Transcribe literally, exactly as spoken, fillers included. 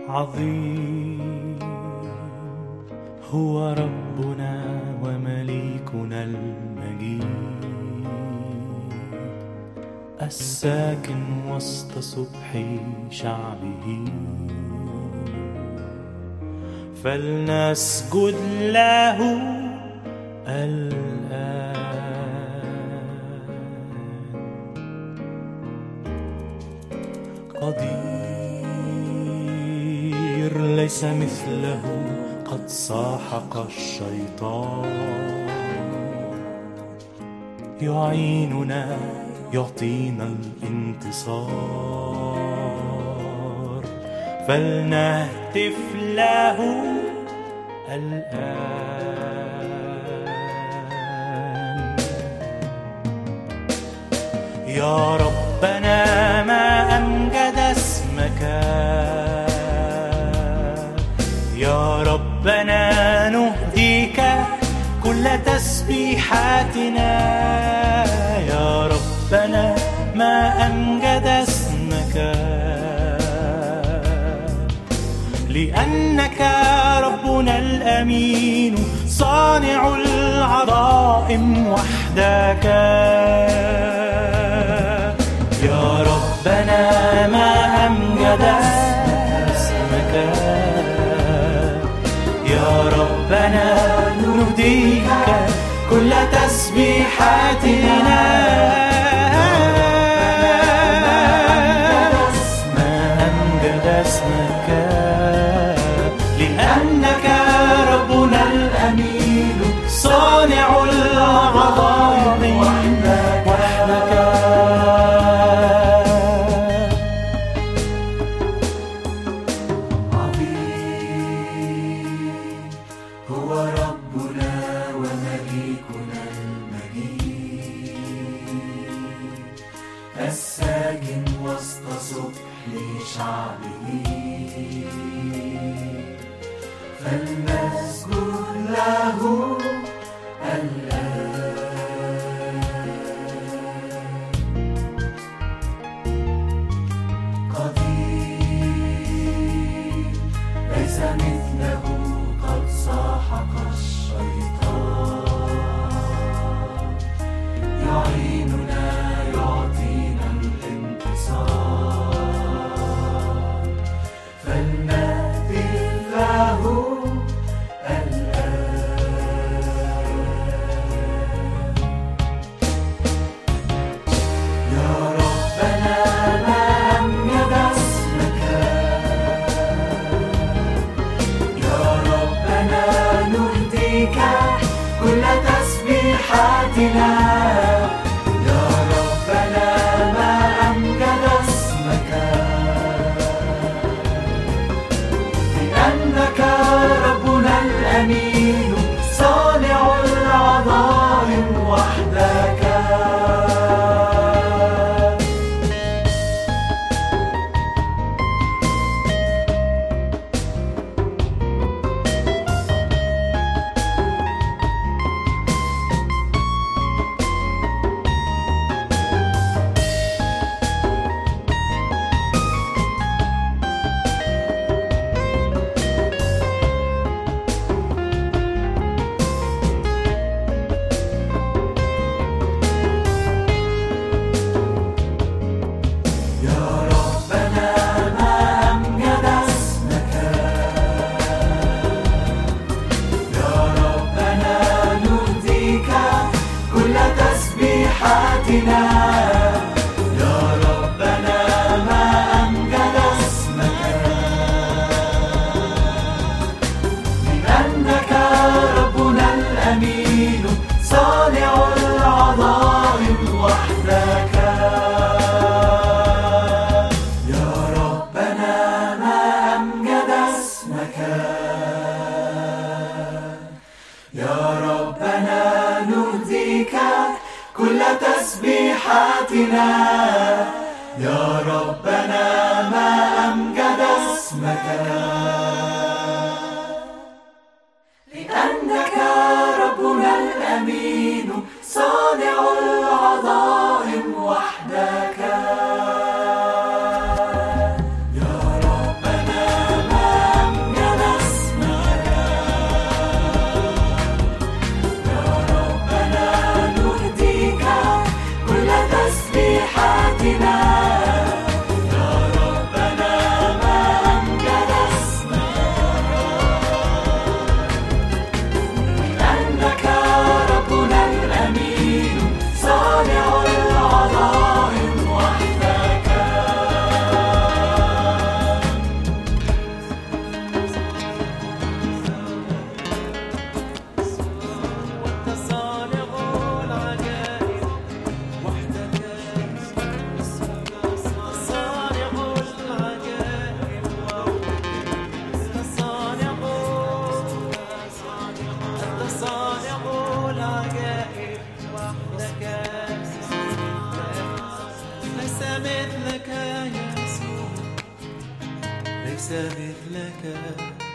عظيم هو ربنا ومليكنا المجيد، الساكن وسط سبح شعبه. فلنسجد له الآن. قدير ليس مثله، قد ساحق الشيطان، يعيننا يعطينا الانتصار. فلنهتف له الآن. يا ربنا ما أمجد اسمك، يا ربنا نهديك كل تسبيحاتنا. يا ربنا ما أمجد اسمك، لأنك ربنا الأمين صانع العظائم وحدك. يا ربنا ما أمجد اسمك، يا ربنا نهديك كل تسبيحاتنا. ما أمجد اسمك، لأنك ربنا الأمين صانع العظائم وحدك. عظيم هو ربنا ومليكنا المجيد، الساكن وسط سبح شعبه. فلنسجد له الآن. قدير ليس مثله، قد ساحق الشيطان، يعيننا يعطينا الانتصار. فلنهتف له كل تسبيحاتنا. يا ربنا ما أمجد اسمك، لأنك ربنا الأمين صانع العظائم وحدك. يا ربنا ما أمجد اسمك، لأنك ربنا الأمين صانع العظائم وحدك. يا ربنا ما أمجد اسمك، يا ربنا نهديك كل تسبيحاتنا. يا ربنا ما أمجد اسمك، لأنك ربنا الأمين صانع العظائم وحدك. يا ربنا ما مثلك يا يسوع، ليس مثلك.